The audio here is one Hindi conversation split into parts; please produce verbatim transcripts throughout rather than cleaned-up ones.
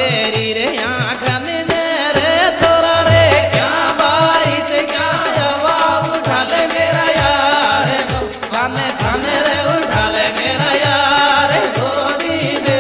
मेरी रे आँखन में रे थोड़ा रे क्या बारिश क्या जवाब उठा ले मेरा यार थाने थाने रे उठा ले मेरा यार गोदी में।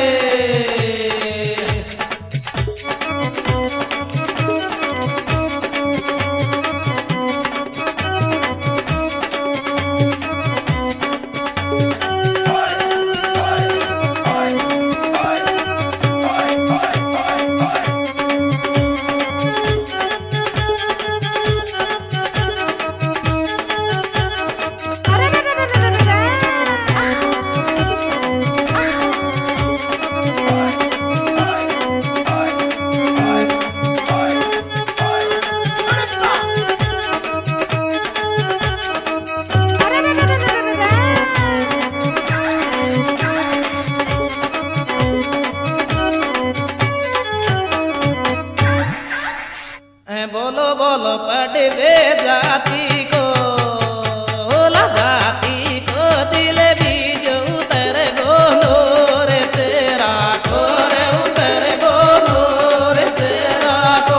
बोलो बोलो पड़वे जाती को लगाती को दिल भी जो उतर गोलो रे तेरा को रे उतर गोलो रे तेरा को।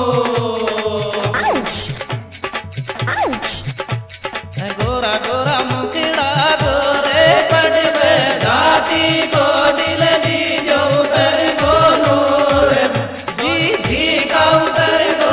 गोरा गोरा मुखड़ा गोरे पड़वे जाती को दिल भी जो उतर गोलो रे जी जी का उतर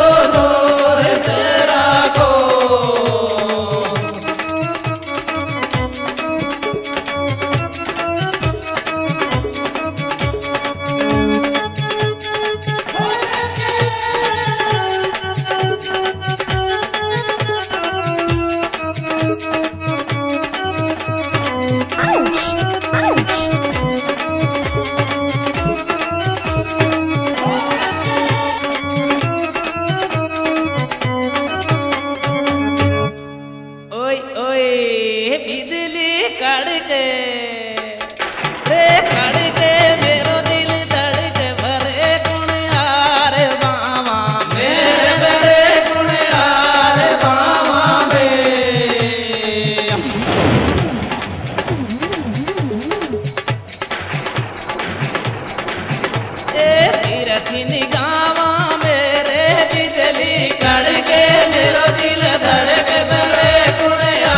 बिजली कड़के रे कड़के मेरो दिल धड़के भरे गुण यार बाबा मेरे भरे गुण यार बाबा ए तीरथी निगावा मेरे बिजली कड़के मेरो दिल धड़के भरे गुण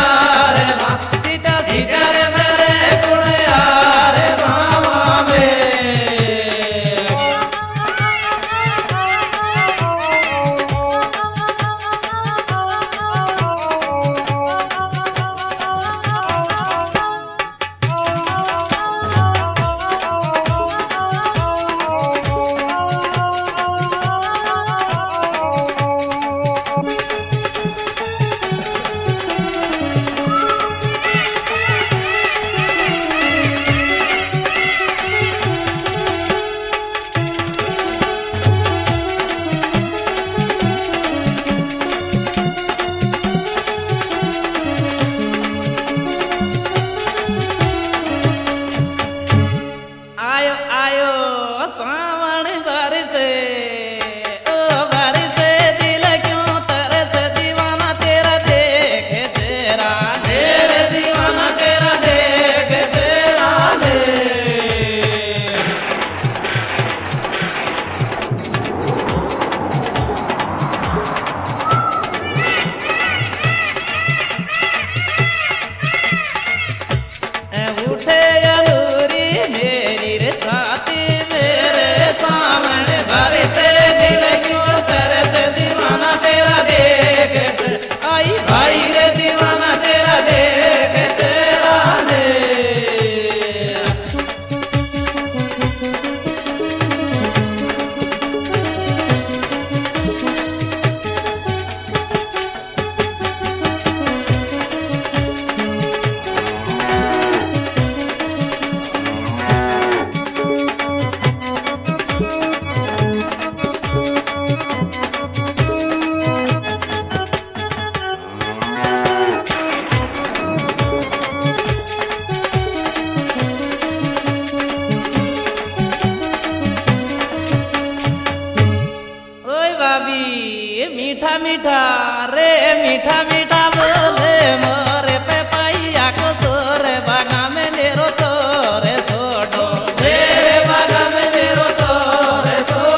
मीठा मीठा रे मीठा मीठा बोले मोरे पे पाइया को सोरे बागा में नेरो तोरे सोडो रे बागा में नेरो तोरे सो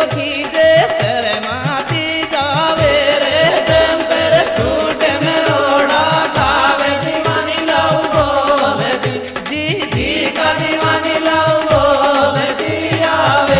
खींचे शर्माती जावे रे जंपर सूट में रोड़ा खावे दीवानी लाऊ बोल दी जी जी का दीवानी लाऊ बोल दी आवे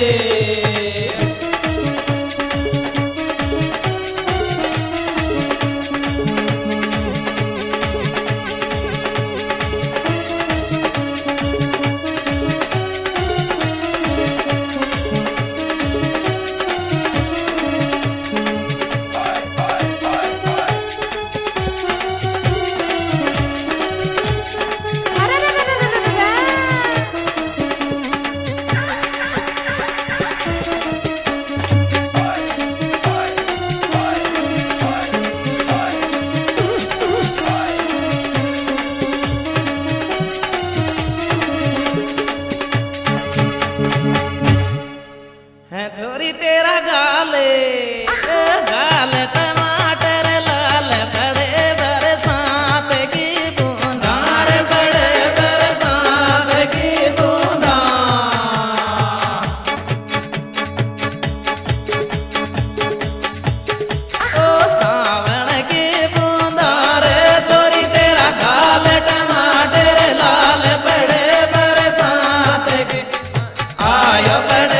है छोरी तेरा गाले गाल टमाटर लाल बड़े बरसात की बूंदार बड़े बरसात की बूंदा ओ सावन की बूंदार छोरी तेरा गाल टमाटर लाल बड़े बरसात की आयो बड़े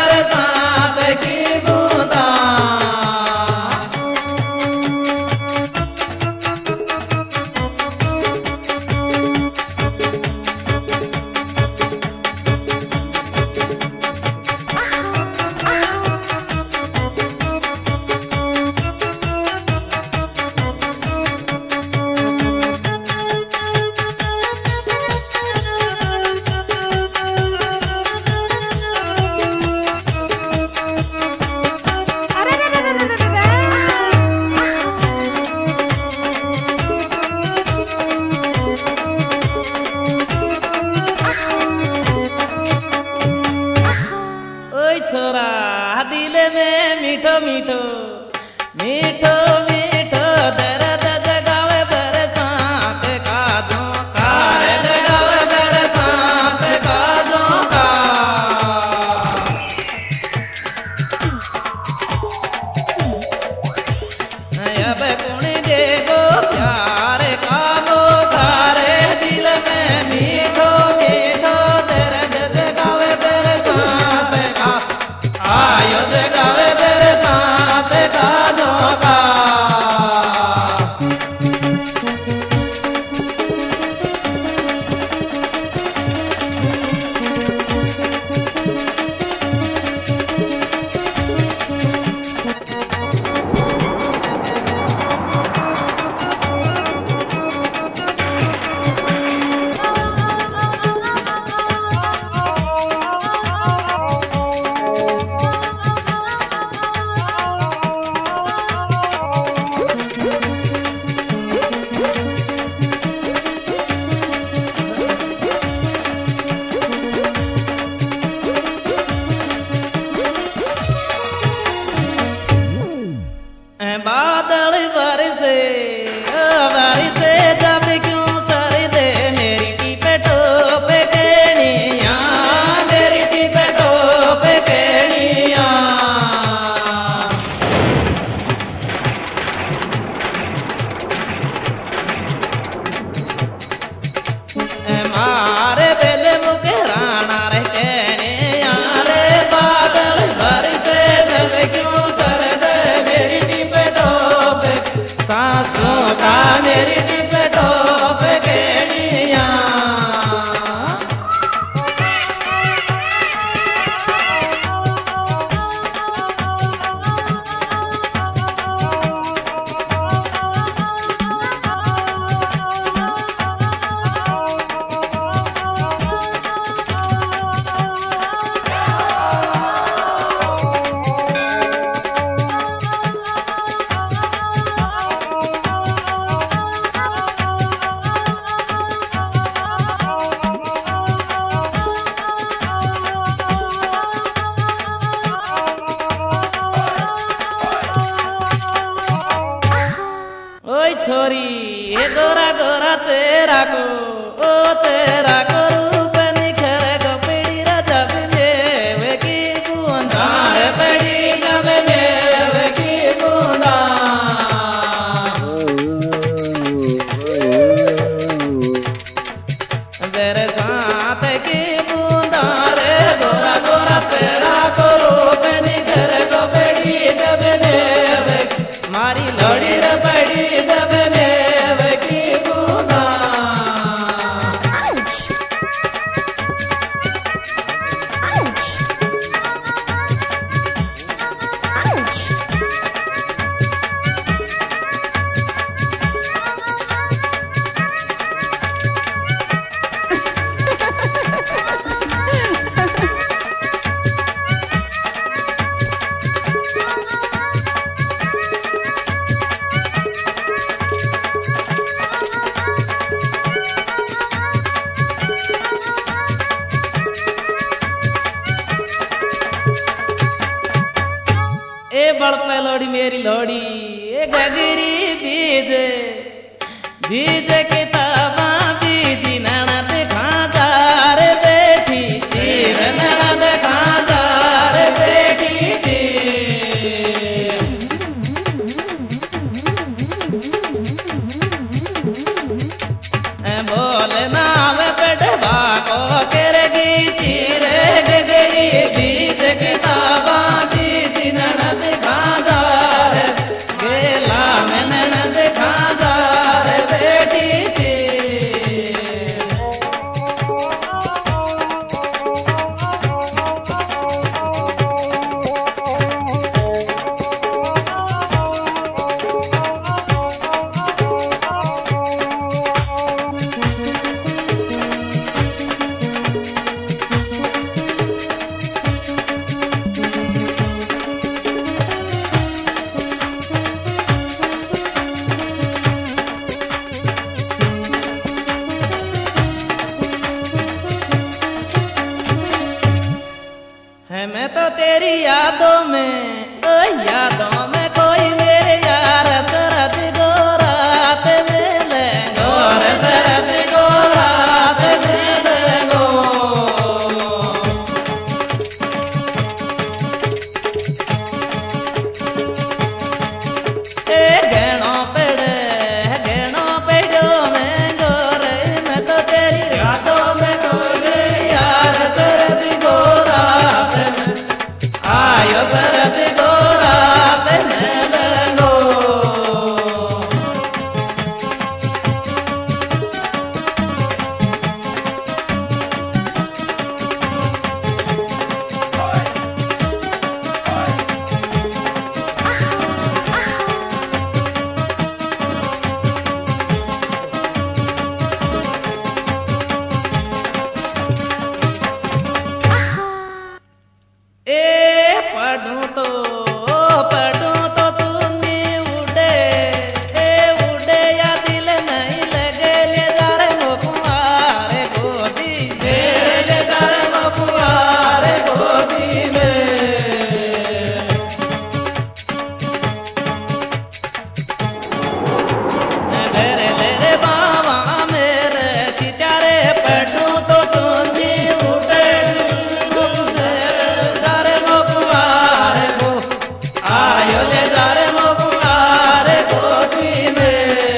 छोरा दिल में मीठो मीठो मीठो मीठो दर्द जगावे बरसात का झोंकार जगावे बरसात का झोंकार अब कुण देगो प्यार का मोकार दिल में मीठो मीठो दर्द जगावे बरसात का आयो जगावे बरसात का झोंका बादल बरसे बरसे जब क्यों सर दे मेरी टीपे टोपे केनिया मेरी टीपे टोपे केनिया मारे बेले मुके राणा रे केनिया रे बादल बरसे जब क्यों सर दे मेरी टीपे टोपे सांसों का मेरी टीपे टोपे केनिया छोरी हे गोरा गोरा तेरा को ओ तेरा को रूप निखर गो पीड़ी राजा बिंदे वे की बुंदा बड़ पे लोड़ी मेरी लोड़ी ए गगरी बीज बीज के तबा बीजी ननद खादार बैठी तीर ननद खादार बैठी थी बोल नाम पढ़वा को करगी तीर गगरी बीज के तबा बीजी ननद खादार गेला में ननद खादार बैठी थी है मैं तो तेरी यादों में ओ यादों में कोई मेरे यार सरद गो रात मिले गोर सरद गो रात मिले गो ए गहनों पड़े गहनों पड़ो में गोर मैं तो तेरी यादों में कोई यार सरद गो रात में आयो सरद गो रात में लगो ए पढ़ूं तो पढ़ूं तो तूने उड़े ए उड़े या दिल नहीं लगे ले दार मोकुआर गोदी ले दार मोकुआर गोदी में मेरे ले बाबा मेरे सितारे पढ़ूं तो तूने उड़े आयो ले दार मोकुआर गोदी में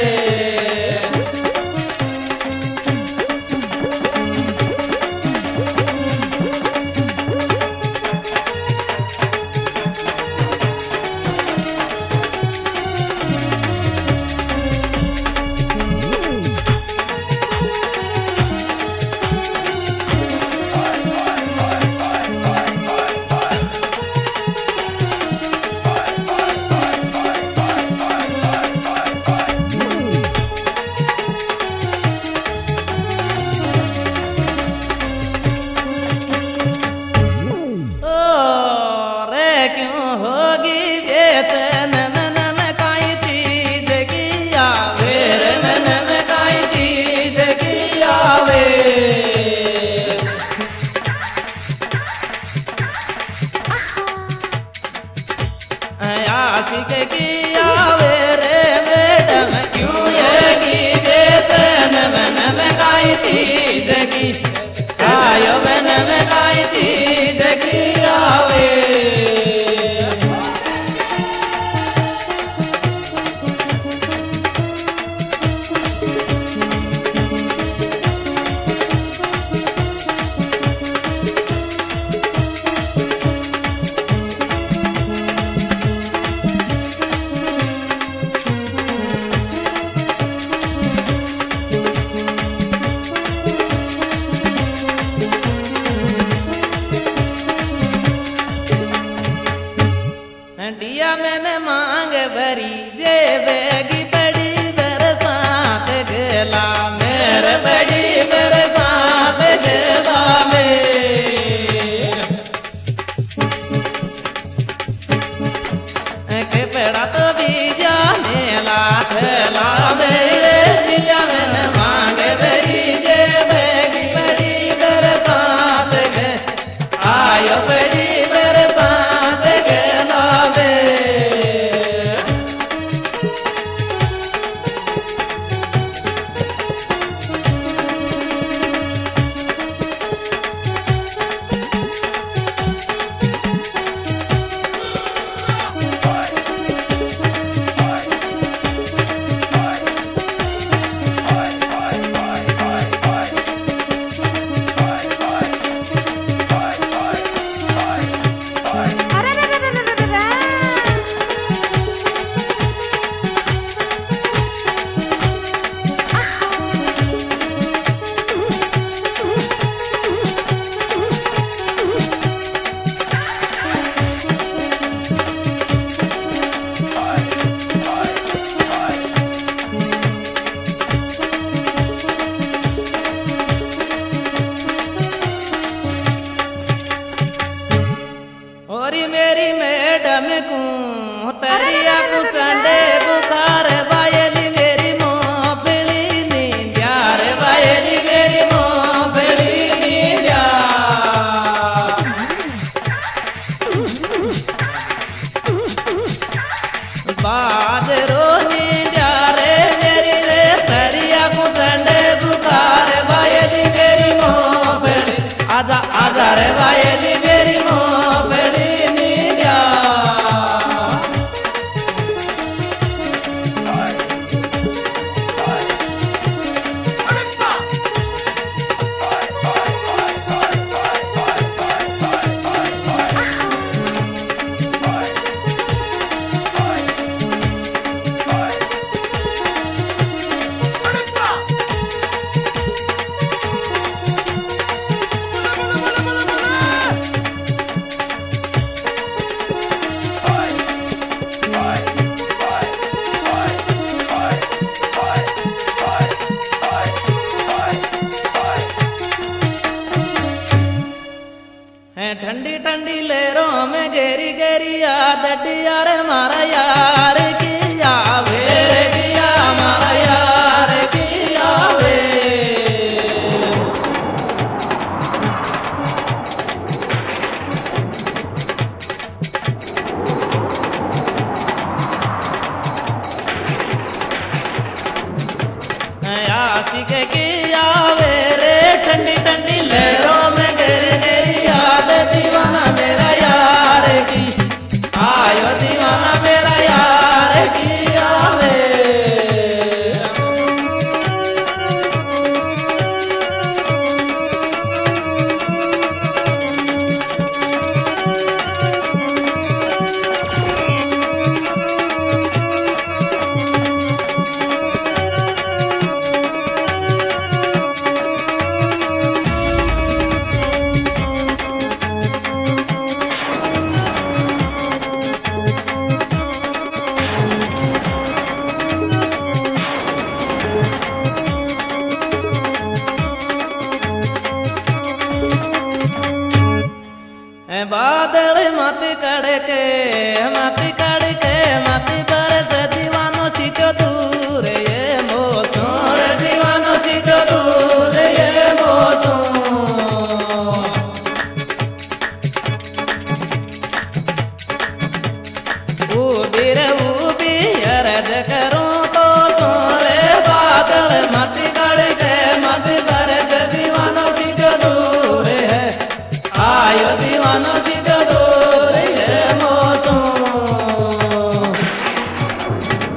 क्यों होगी वेतन मन में काई चीज की आवे रे मन में काई चीज की आवे आशिक की आवे रे मैडम क्यों येगी वेतन मन में काई चीज की आयो मन में काई चीज की आवे हंडिया मैंने मांग भरी जे बेगी बड़ी बरसात गेला मेरे बड़ी बरसात गेला में के पेड़ा तो बीजा मेला थेला मेरे बीजा मैंने मांग भरी जे बेगी बड़ी बरसात गे आयो बड़ी बरसात गेला में मोरी मेरी मैडम को तरिया को चंडे बुखार बायली मेरी मोफड़ी नींद्या रे बायली मेरी मोफड़ी नींद्या बाजरो नींद्या रे मेरी रे तरिया को चंडे बुखार बायली मेरी मोफड़ी आजा आजा रे बायली मेरी मोफड़ी नींद्या ठंडी ठंडी लहरों में गेरी गेरी याद डिया रे मारा यार की आवे डिया मारा यार की आवे आशिक की आवे रे ठंडी ठंडी लहरों में गेरी गेरी दीवाना मेरा यार की आयो दीवाना मेरा यार की आवे बादल मत कड़के मत कड़के मत बरस दीवानो सीखो दूर ये मौसम रे दीवानो सीखो दूर ये मौसम ऊबी रे ऊबी अरज करूं तो सुन रे बादल मत कड़के मत बरस दीवानो सीखो दूर है आयो दीवानो सीखो दूर है मौसम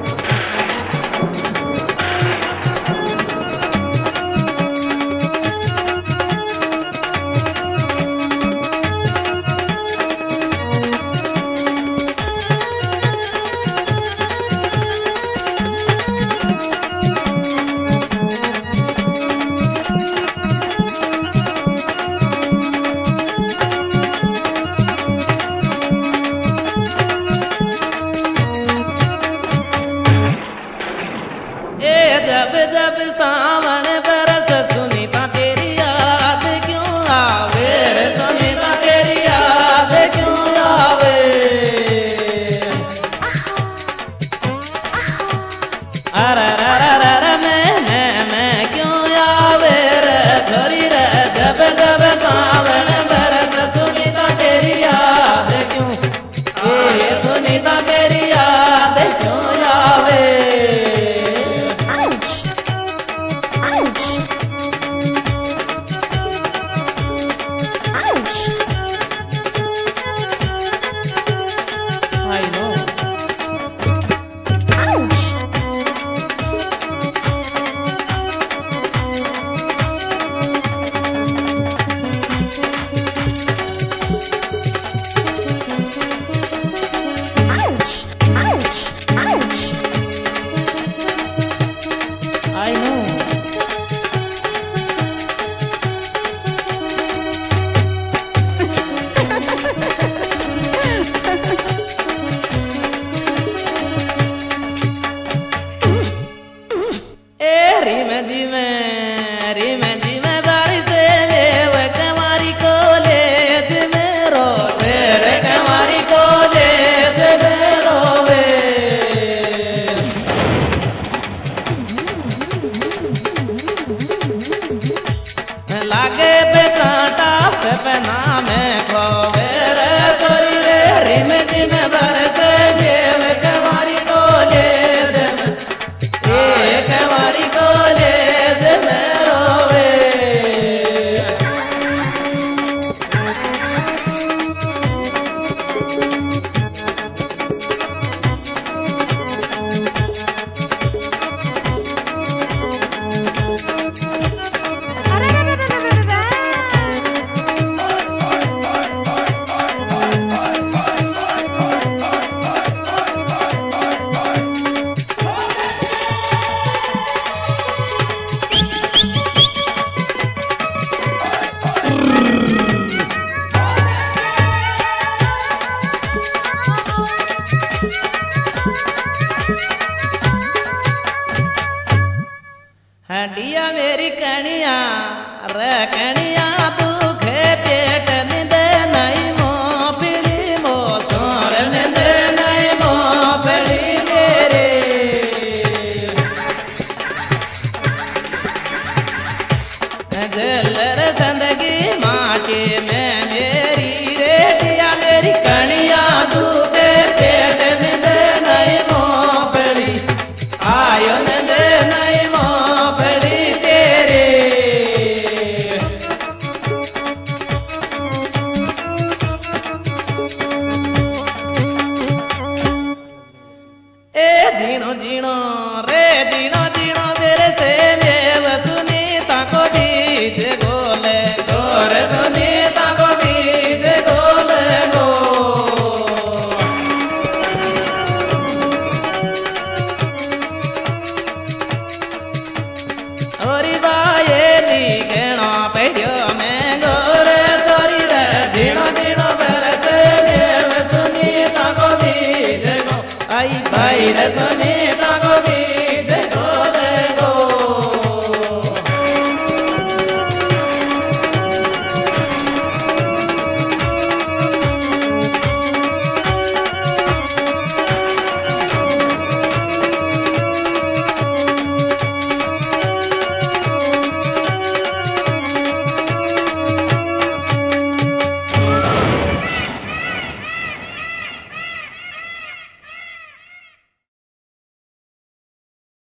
रिम जिम बरसे देव कवारी को ले दे ए कवारी को ले दे मैं रोवे हडिया मेरी कनिया रे